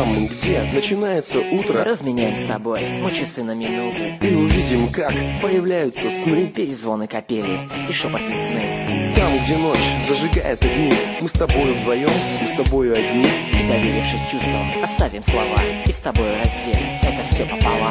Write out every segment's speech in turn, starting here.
Там, где начинается утро, разменяем с тобой мы часы на минуты. и увидим, как появляются сны. Перезвоны капели и шепот весны. Там, где ночь зажигает огни, мы с тобою вдвоем, мы с тобою одни. И доверившись чувствам, оставим слова и с тобой разделим это все пополам.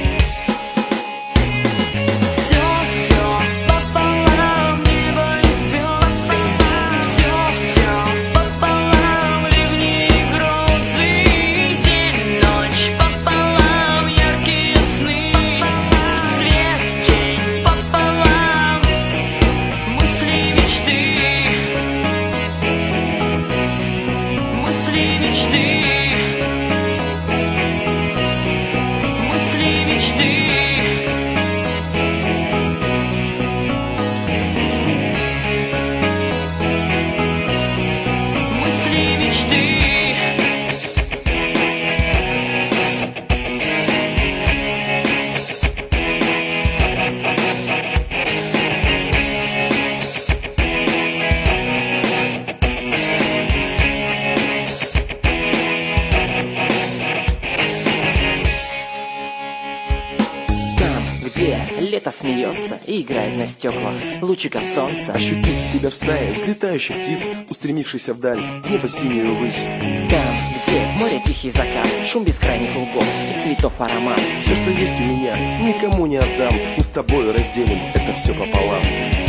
Где лето смеется и играет на стеклах лучиком солнца. Ощутить себя в стае взлетающих птиц, устремившихся вдаль, в небо синюю высь. Там, где в море тихий закат, шум бескрайних лугов и цветов аромат. Все, что есть у меня, никому не отдам. Мы с тобою разделим это все пополам.